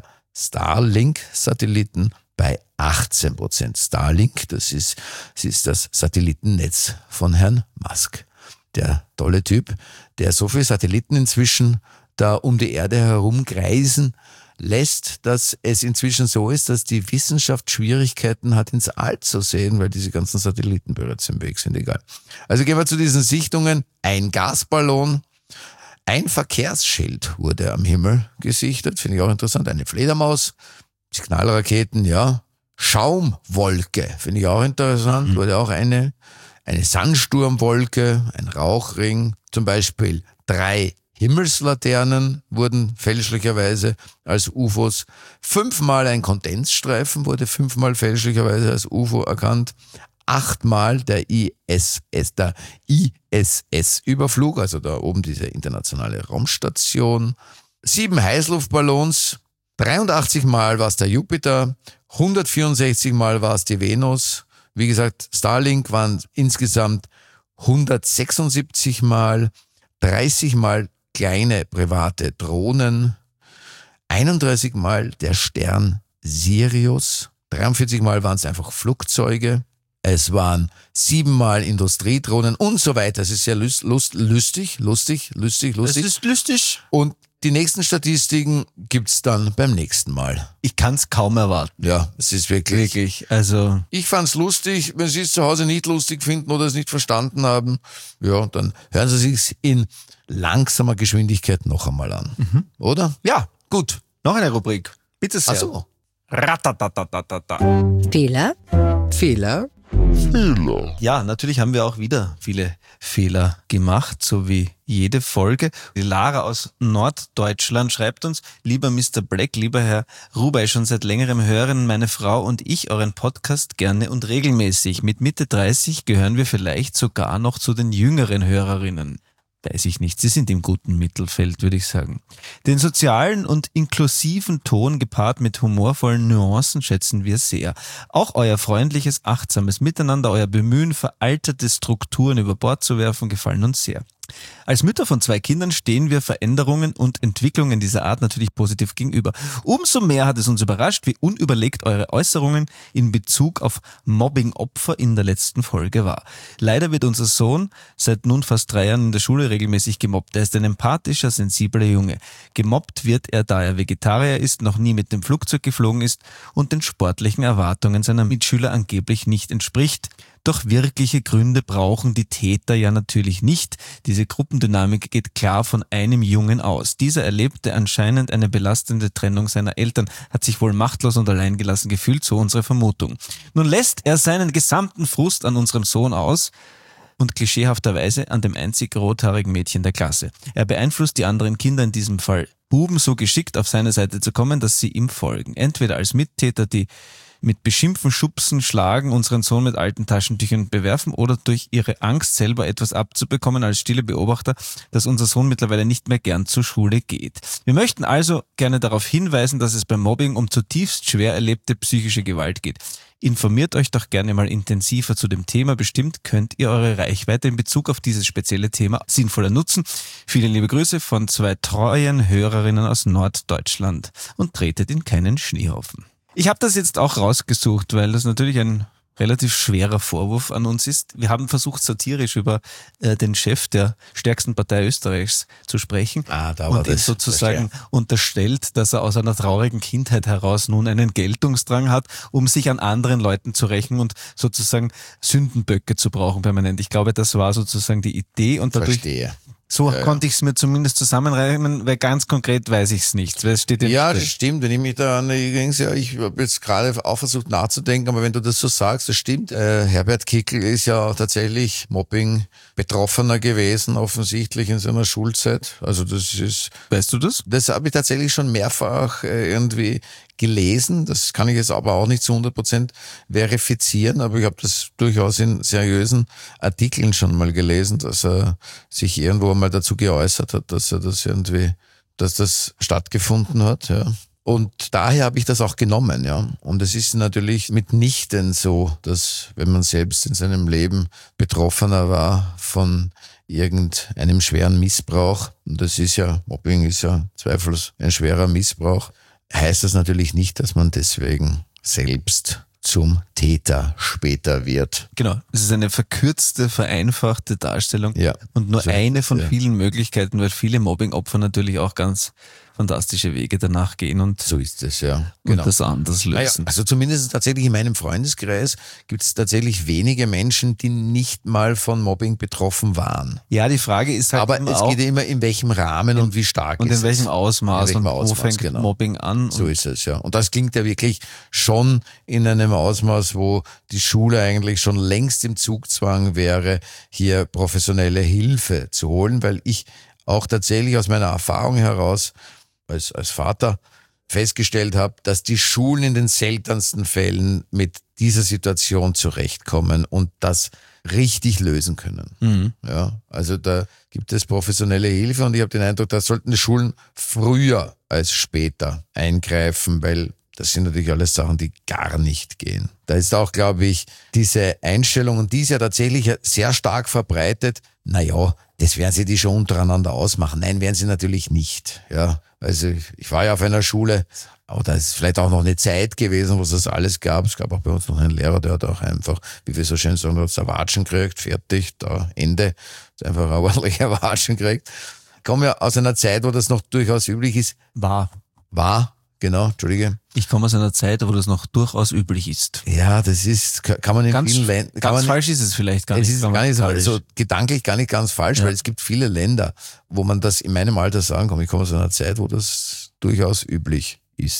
Starlink-Satelliten bei achtzehn Prozent. Starlink, das ist, das ist das Satellitennetz von Herrn Musk. Der tolle Typ, der so viele Satelliten inzwischen da um die Erde herum kreisen lässt, dass es inzwischen so ist, dass die Wissenschaft Schwierigkeiten hat, ins All zu sehen, weil diese ganzen Satelliten bereits im Weg sind. Egal. Also gehen wir zu diesen Sichtungen. Ein Gasballon, ein Verkehrsschild wurde am Himmel gesichtet, finde ich auch interessant. Eine Fledermaus, Signalraketen, ja. Schaumwolke, finde ich auch interessant, mhm. wurde auch eine. Eine Sandsturmwolke, ein Rauchring, zum Beispiel drei Himmelslaternen wurden fälschlicherweise als U F Os. Fünfmal ein Kondensstreifen wurde fünfmal fälschlicherweise als U F O erkannt. Achtmal der I S S, der I S S-Überflug, also da oben diese internationale Raumstation. Sieben Heißluftballons, dreiundachtzig Mal war es der Jupiter, hundertvierundsechzig Mal war es die Venus. Wie gesagt, Starlink waren insgesamt hundertsechsundsiebzig Mal, dreißig Mal kleine private Drohnen, einunddreißig Mal der Stern Sirius, dreiundvierzig Mal waren es einfach Flugzeuge, es waren sieben Mal Industriedrohnen und so weiter. Es ist sehr lust, lust, lustig, lustig, lustig, lustig. Es ist lustig. Und die nächsten Statistiken gibt's dann beim nächsten Mal. Ich kann's kaum erwarten. Ja, es ist wirklich. Wirklich, also. Ich fand's lustig. Wenn Sie es zu Hause nicht lustig finden oder es nicht verstanden haben, ja, dann hören Sie sich's in langsamer Geschwindigkeit noch einmal an. Mhm. Oder? Ja, gut. Noch eine Rubrik. Bitte sehr. Ach so. Ratatatatata. Fehler, Fehler Fehler. Ja, natürlich haben wir auch wieder viele Fehler gemacht, so wie jede Folge. Die Lara aus Norddeutschland schreibt uns: Lieber Mister Black, lieber Herr Rubey, schon seit längerem hören meine Frau und ich euren Podcast gerne und regelmäßig. Mit Mitte dreißig gehören wir vielleicht sogar noch zu den jüngeren Hörerinnen. Weiß ich nicht, sie sind im guten Mittelfeld, würde ich sagen. Den sozialen und inklusiven Ton gepaart mit humorvollen Nuancen schätzen wir sehr. Auch euer freundliches, achtsames Miteinander, euer Bemühen, veraltete Strukturen über Bord zu werfen, gefallen uns sehr. Als Mütter von zwei Kindern stehen wir Veränderungen und Entwicklungen dieser Art natürlich positiv gegenüber. Umso mehr hat es uns überrascht, wie unüberlegt eure Äußerungen in Bezug auf Mobbing-Opfer in der letzten Folge war. Leider wird unser Sohn seit nun fast drei Jahren in der Schule regelmäßig gemobbt. Er ist ein empathischer, sensibler Junge. Gemobbt wird er, da er Vegetarier ist, noch nie mit dem Flugzeug geflogen ist und den sportlichen Erwartungen seiner Mitschüler angeblich nicht entspricht. Doch wirkliche Gründe brauchen die Täter ja natürlich nicht. Diese Gruppendynamik geht klar von einem Jungen aus. Dieser erlebte anscheinend eine belastende Trennung seiner Eltern, hat sich wohl machtlos und alleingelassen gefühlt, so unsere Vermutung. Nun lässt er seinen gesamten Frust an unserem Sohn aus und klischeehafterweise an dem einzig rothaarigen Mädchen der Klasse. Er beeinflusst die anderen Kinder, in diesem Fall Buben, so geschickt auf seine Seite zu kommen, dass sie ihm folgen. Entweder als Mittäter, die mit Beschimpfen, Schubsen, Schlagen unseren Sohn mit alten Taschentüchern bewerfen oder durch ihre Angst selber etwas abzubekommen als stille Beobachter, dass unser Sohn mittlerweile nicht mehr gern zur Schule geht. Wir möchten also gerne darauf hinweisen, dass es beim Mobbing um zutiefst schwer erlebte psychische Gewalt geht. Informiert euch doch gerne mal intensiver zu dem Thema. Bestimmt könnt ihr eure Reichweite in Bezug auf dieses spezielle Thema sinnvoller nutzen. Viele liebe Grüße von zwei treuen Hörerinnen aus Norddeutschland und tretet in keinen Schneehaufen. Ich habe das jetzt auch rausgesucht, weil das natürlich ein relativ schwerer Vorwurf an uns ist. Wir haben versucht, satirisch über äh, den Chef der stärksten Partei Österreichs zu sprechen Ah, da war und ihm das sozusagen unterstellt, dass er aus einer traurigen Kindheit heraus nun einen Geltungsdrang hat, um sich an anderen Leuten zu rächen und sozusagen Sündenböcke zu brauchen permanent. Ich glaube, das war sozusagen die Idee und dadurch Verstehe. so Ja, ja. konnte ich es mir zumindest zusammenreimen, weil ganz konkret weiß ich es nicht. Weil es steht Ja, nicht das stimmt. Wenn ich mich da an übrigens, ja, ich habe jetzt gerade auch versucht nachzudenken, aber wenn du das so sagst, das stimmt. Äh, Herbert Kickl ist ja auch tatsächlich Mobbing-Betroffener gewesen, offensichtlich in seiner Schulzeit. Also das ist, Weißt du das? das habe ich tatsächlich schon mehrfach äh, irgendwie gelesen. Das kann ich jetzt aber auch nicht zu hundert Prozent verifizieren, aber ich habe das durchaus in seriösen Artikeln schon mal gelesen, dass er sich irgendwo mal dazu geäußert hat, dass er das irgendwie, dass das stattgefunden hat, ja. Und daher habe ich das auch genommen, ja. Und es ist natürlich mitnichten so, dass wenn man selbst in seinem Leben Betroffener war von irgendeinem schweren Missbrauch, und das ist ja, Mobbing ist ja zweifellos ein schwerer Missbrauch, heißt das natürlich nicht, dass man deswegen selbst zum Täter später wird. Genau, es ist eine verkürzte, vereinfachte Darstellung Ja. und nur So, eine von ja. vielen Möglichkeiten, weil viele Mobbing-Opfer natürlich auch ganz fantastische Wege danach gehen und, So ist es, ja. und das anders Naja, lösen. also zumindest tatsächlich in meinem Freundeskreis gibt es tatsächlich wenige Menschen, die nicht mal von Mobbing betroffen waren. Ja, die Frage ist halt Aber immer es auch, geht ja immer, in welchem Rahmen und wie stark und ist in welchem es. Ausmaß In welchem und wo Ausmaß, fängt genau. Mobbing an. So und ist es, ja. Und das klingt ja wirklich schon in einem Ausmaß, wo die Schule eigentlich schon längst im Zugzwang wäre, hier professionelle Hilfe zu holen, weil ich auch tatsächlich aus meiner Erfahrung heraus als, als Vater festgestellt habe, dass die Schulen in den seltensten Fällen mit dieser Situation zurechtkommen und das richtig lösen können. Mhm. Ja, also da gibt es professionelle Hilfe und ich habe den Eindruck, da sollten die Schulen früher als später eingreifen, weil das sind natürlich alles Sachen, die gar nicht gehen. Da ist auch, glaube ich, diese Einstellung, und die ist ja tatsächlich sehr stark verbreitet, naja, das werden sie die schon untereinander ausmachen. Nein, werden sie natürlich nicht. Ja, also ich war ja auf einer Schule, aber da ist vielleicht auch noch eine Zeit gewesen, wo es das alles gab. Es gab auch bei uns noch einen Lehrer, der hat auch einfach, wie wir so schön sagen, hat ein Watschen gekriegt, fertig, da Ende. Hat einfach ein ordentlicher Watschen gekriegt. Ich komme ja aus einer Zeit, wo das noch durchaus üblich ist. war. War, genau, Entschuldige. Ich komme aus einer Zeit, wo das noch durchaus üblich ist. Ja, das ist, kann man in Ganz, vielen Ländern, kann ganz man, falsch ist es vielleicht gar es nicht. ist gar nicht so, falsch. also gedanklich gar nicht ganz falsch, Ja. weil es gibt viele Länder, wo man das in meinem Alter sagen kann. Ich komme aus einer Zeit, wo das durchaus üblich ist.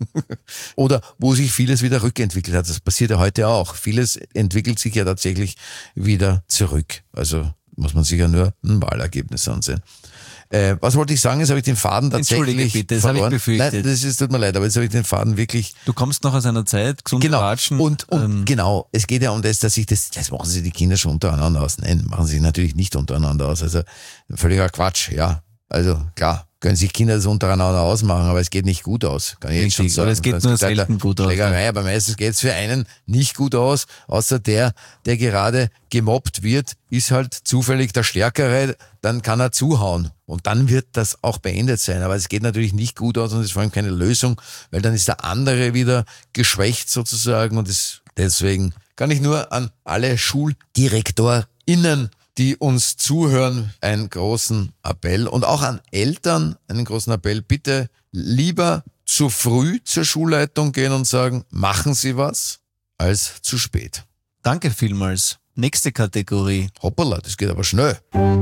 Oder wo sich vieles wieder rückentwickelt hat. Das passiert ja heute auch. Vieles entwickelt sich ja tatsächlich wieder zurück. Also muss man sich ja nur ein Wahlergebnis ansehen. Äh, was wollte ich sagen? Jetzt habe ich den Faden tatsächlich Entschuldige bitte, das habe ich befürchtet. Nein, das ist, tut mir leid, aber jetzt habe ich den Faden wirklich... Du kommst noch aus einer Zeit, gesund Genau, quatschen. und, und ähm, genau, es geht ja um das, dass sich das, das machen sich die Kinder schon untereinander aus. Nein, machen sie natürlich nicht untereinander aus. Also völliger Quatsch, ja. Also klar, können sich Kinder das untereinander ausmachen, aber es geht nicht gut aus. Kann ich jetzt schon Richtig, sagen. oder es geht Das nur ist halt selten eine gut aus. Schlägerei, aber meistens geht es für einen nicht gut aus, außer der, der gerade gemobbt wird, ist halt zufällig der Stärkere, dann kann er zuhauen. Und dann wird das auch beendet sein. Aber es geht natürlich nicht gut aus und es ist vor allem keine Lösung, weil dann ist der andere wieder geschwächt sozusagen und es, deswegen kann ich nur an alle SchuldirektorInnen, die uns zuhören, einen großen Appell und auch an Eltern einen großen Appell. Bitte lieber zu früh zur Schulleitung gehen und sagen, machen Sie was, als zu spät. Danke vielmals. Nächste Kategorie. Hoppala, das geht aber schnell.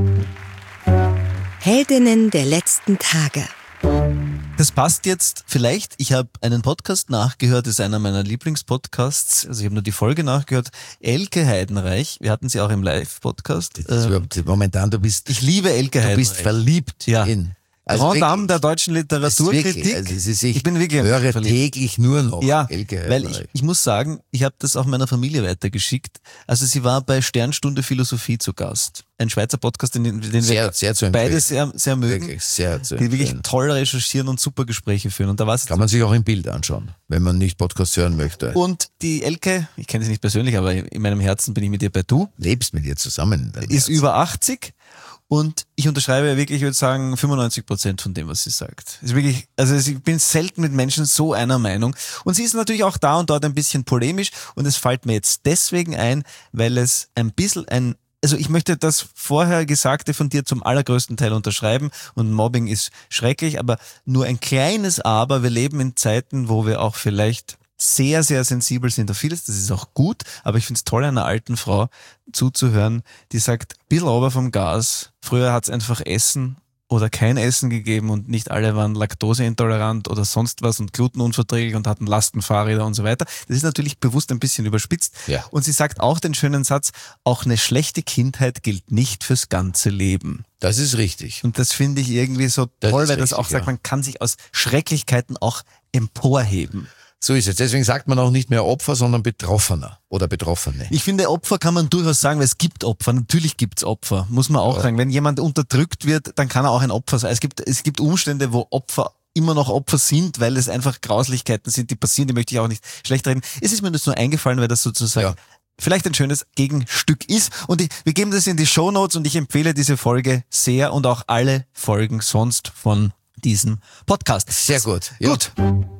Heldinnen der letzten Tage. Das passt jetzt vielleicht. Ich habe einen Podcast nachgehört, das ist einer meiner Lieblingspodcasts. Also ich habe nur die Folge nachgehört. Elke Heidenreich, wir hatten sie auch im Live-Podcast. Das ist überhaupt, momentan, du bist, Ich liebe Elke du Heidenreich. bist verliebt Ja. in. Grand wirklich, Dame der deutschen das ist Literaturkritik. wirklich, also es ist, ich, Ich bin wirklich höre verliebt. täglich nur noch Ja, Elke weil ich, Heidenreich. ich muss sagen, ich habe das auch meiner Familie weitergeschickt. Also sie war bei Sternstunde Philosophie zu Gast. Ein Schweizer Podcast, den, den wir Sehr, sehr zu empfehlen. beide sehr, sehr mögen. Wirklich sehr zu Die wirklich empfehlen. toll recherchieren und super Gespräche führen. Und da war es Kann man sich auch im Bild anschauen, wenn man nicht Podcast hören möchte. Und die Elke, ich kenne sie nicht persönlich, aber in meinem Herzen bin ich mit ihr bei Du, Lebst mit ihr zusammen. in deinem ist Herzen. über achtzig und ich unterschreibe wirklich, ich würde sagen, fünfundneunzig Prozent von dem, was sie sagt. Ist wirklich, also ich bin selten mit Menschen so einer Meinung. Und sie ist natürlich auch da und dort ein bisschen polemisch und es fällt mir jetzt deswegen ein, weil es ein bisschen ein Also ich möchte das vorher Gesagte von dir zum allergrößten Teil unterschreiben und Mobbing ist schrecklich, aber nur ein kleines Aber. Wir leben in Zeiten, wo wir auch vielleicht sehr, sehr sensibel sind auf vieles. Das ist auch gut, aber ich finde es toll, einer alten Frau zuzuhören, die sagt, bisschen runter vom Gas. Früher hat es einfach Essen oder kein Essen gegeben und nicht alle waren laktoseintolerant oder sonst was und glutenunverträglich und hatten Lastenfahrräder und so weiter. Das ist natürlich bewusst ein bisschen überspitzt. Ja. Und sie sagt auch den schönen Satz, auch eine schlechte Kindheit gilt nicht fürs ganze Leben. Das ist richtig. Und das finde ich irgendwie so Das toll, ist weil das richtig, auch sagt, ja. man kann sich aus Schrecklichkeiten auch emporheben. So ist es. Deswegen sagt man auch nicht mehr Opfer, sondern Betroffener oder Betroffene. Ich finde, Opfer kann man durchaus sagen, weil es gibt Opfer. Natürlich gibt's Opfer, muss man auch sagen. Wenn jemand unterdrückt wird, dann kann er auch ein Opfer sein. Es gibt, es gibt Umstände, wo Opfer immer noch Opfer sind, weil es einfach Grauslichkeiten sind, die passieren, die möchte ich auch nicht schlecht reden. Es ist mir das nur eingefallen, weil das sozusagen Ja. vielleicht ein schönes Gegenstück ist. Und ich, wir geben das in die Shownotes und ich empfehle diese Folge sehr und auch alle Folgen sonst von diesem Podcast. Sehr gut. Ja. Gut.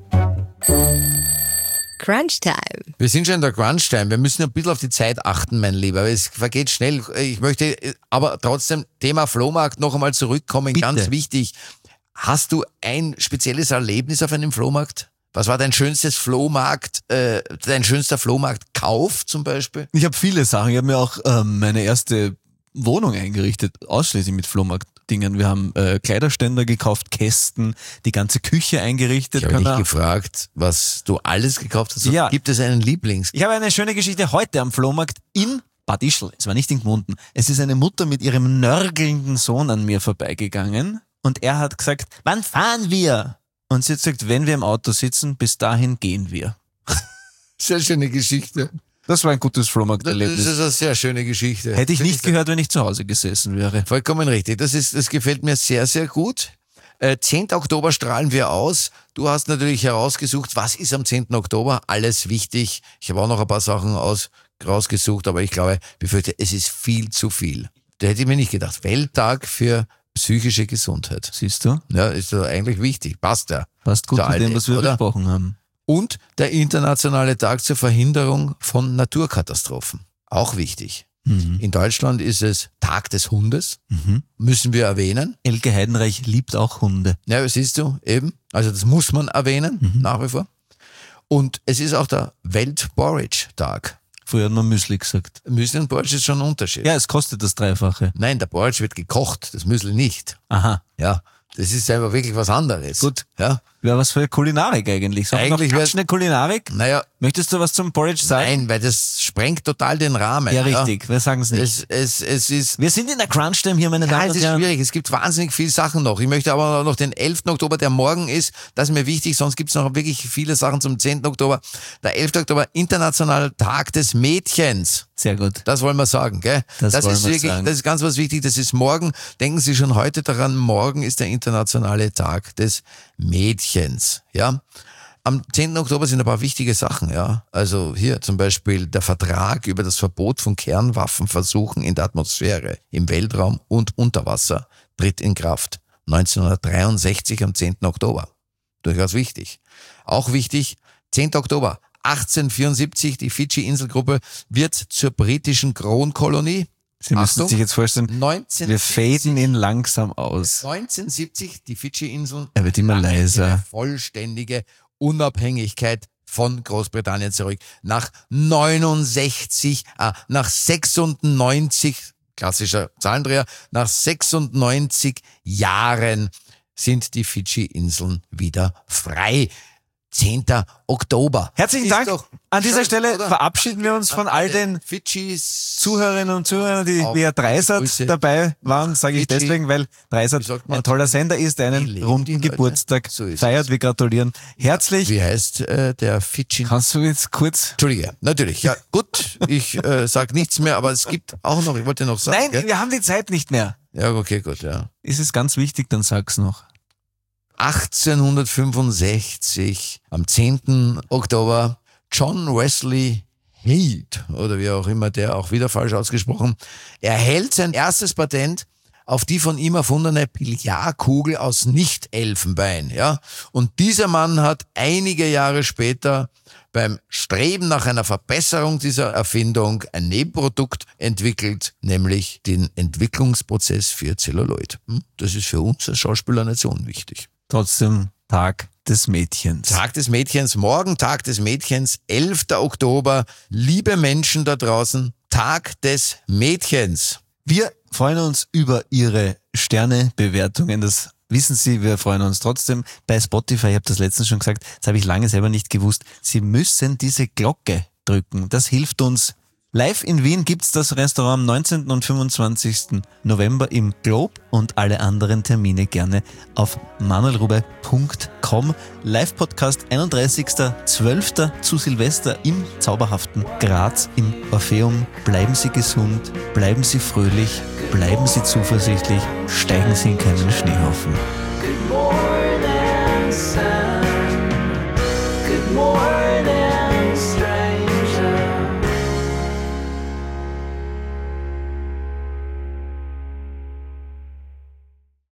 Crunch Time. Wir sind schon in der Crunch-Time. Wir müssen ein bisschen auf die Zeit achten, mein Lieber. Es vergeht schnell. Ich möchte aber trotzdem Thema Flohmarkt noch einmal zurückkommen. Bitte. Ganz wichtig. Hast du ein spezielles Erlebnis auf einem Flohmarkt? Was war dein schönstes Flohmarkt, äh, dein schönster Flohmarktkauf zum Beispiel? Ich habe viele Sachen. Ich habe mir auch ähm, meine erste Wohnung eingerichtet, ausschließlich mit Flohmarktdingen. Wir haben äh, Kleiderständer gekauft, Kästen, die ganze Küche eingerichtet. Ich habe dich Kann er- gefragt, was du alles gekauft hast. Ja. Gibt es einen Lieblings? Ich habe eine schöne Geschichte heute am Flohmarkt in Bad Ischl. Es war nicht in Gmunden. Es ist eine Mutter mit ihrem nörgelnden Sohn an mir vorbeigegangen und er hat gesagt, wann fahren wir? Und sie hat gesagt, wenn wir im Auto sitzen, bis dahin gehen wir. Sehr schöne Geschichte. Das war ein gutes Das Flohmarkterlebnis. ist eine sehr schöne Geschichte. Hätte ich nicht gehört, wenn ich zu Hause gesessen wäre. Vollkommen richtig. Das ist, das gefällt mir sehr, sehr gut. Äh, zehnten Oktober strahlen wir aus. Du hast natürlich herausgesucht, was ist am zehnten Oktober? Alles wichtig. Ich habe auch noch ein paar Sachen aus, rausgesucht, aber ich glaube, befürchte, es ist viel zu viel. Da hätte ich mir nicht gedacht. Welttag für psychische Gesundheit. Siehst du? Ja, ist ja eigentlich wichtig. Passt ja. Passt gut Der zu dem, alte, was wir oder? besprochen haben. Und der internationale Tag zur Verhinderung von Naturkatastrophen. Auch wichtig. Mhm. In Deutschland ist es Tag des Hundes. Mhm. Müssen wir erwähnen. Elke Heidenreich liebt auch Hunde. Ja, siehst du, eben. Also das muss man erwähnen, Mhm. nach wie vor. Und es ist auch der Welt-Porridge-Tag. Früher hat man Müsli gesagt. Müsli und Porridge ist schon ein Unterschied. Ja, es kostet das Dreifache. Nein, der Porridge wird gekocht, das Müsli nicht. Aha. Ja, das ist einfach wirklich was anderes. Gut. Ja, Wäre was für Kulinarik eigentlich. So Eigentlich noch wär's- eine Kulinarik. Naja, Möchtest du was zum Porridge sagen? nein, weil das sprengt total den Rahmen. Ja, richtig. Wir sagen es nicht. Es, es, es ist... Wir sind in der Crunch-Time hier, meine Ja, Damen es und ist Herren. schwierig. Es gibt wahnsinnig viele Sachen noch. Ich möchte aber noch den elften Oktober, der morgen ist, das ist mir wichtig, sonst gibt es noch wirklich viele Sachen zum zehnten Oktober. Der elfte Oktober, Internationaler Tag des Mädchens. Sehr gut. Das wollen wir sagen, gell? Das wollen ist wir wirklich, sagen. das ist ganz was wichtig. Das ist morgen. Denken Sie schon heute daran, morgen ist der Internationale Tag des Mädchens, ja? Am zehnten Oktober sind ein paar wichtige Sachen, ja. Also hier zum Beispiel der Vertrag über das Verbot von Kernwaffenversuchen in der Atmosphäre, im Weltraum und unter Wasser tritt in Kraft. neunzehnhundertdreiundsechzig am zehnten Oktober. Durchaus wichtig. Auch wichtig, zehnten Oktober achtzehnhundertvierundsiebzig, die Fidschi-Inselgruppe wird zur britischen Kronkolonie. Sie müssen Achtung, sich jetzt vorstellen, wir neunzehnhundertsiebzig faden ihn langsam aus. neunzehnhundertsiebzig, die Fidschi-Inseln. Er wird immer langen leiser. ihre vollständige Unabhängigkeit von Großbritannien zurück. Nach neunundsechzig, ah, nach sechsundneunzig, klassischer Zahlendreher, nach sechsundneunzig Jahren sind die Fidschi-Inseln wieder frei. zehnten Oktober. Herzlichen Ist Dank. doch An dieser schön, Stelle oder? verabschieden wir uns von all den Fidschis Zuhörerinnen und Zuhörern, die Auf via Dreisat Grüße. dabei waren, sage ich Fidschi. deswegen, weil Dreisat Wie sagt man? ein toller Sender ist, der Die einen leben die runden Leute. Geburtstag So ist feiert. es. Wir gratulieren herzlich. Wie heißt äh, der Fidschi? Kannst du jetzt kurz... Entschuldige, natürlich. Ja, gut, ich äh, sag nichts mehr, aber es gibt auch noch, ich wollte noch sagen. Nein, gell? wir haben die Zeit nicht mehr. Ja, okay, gut, ja. Ist es ganz wichtig, dann sag's noch. achtzehnhundertfünfundsechzig, am zehnten Oktober, John Wesley Heath, oder wie auch immer der, auch wieder falsch ausgesprochen, erhält sein erstes Patent auf die von ihm erfundene Billardkugel aus Nicht-Elfenbein, ja. Und dieser Mann hat einige Jahre später beim Streben nach einer Verbesserung dieser Erfindung ein Nebenprodukt entwickelt, nämlich den Entwicklungsprozess für Zelluloid. Hm? Das ist für uns als Schauspieler nicht so unwichtig. Trotzdem Tag des Mädchens. Tag des Mädchens, morgen Tag des Mädchens, elfter Oktober. Liebe Menschen da draußen, Tag des Mädchens. Wir freuen uns über Ihre Sternebewertungen. Das wissen Sie, wir freuen uns trotzdem. Bei Spotify, ich habe das letztens schon gesagt, das habe ich lange selber nicht gewusst, Sie müssen diese Glocke drücken. Das hilft uns. Live in Wien gibt's das Restaurant am neunzehnten und fünfundzwanzigsten November im Globe und alle anderen Termine gerne auf manuelrube punkt com. Live-Podcast einunddreißigsten zwölften zu Silvester im zauberhaften Graz im Orpheum. Bleiben Sie gesund, bleiben Sie fröhlich, bleiben Sie zuversichtlich, steigen Sie in keinen Schneehaufen. Good morning, sun.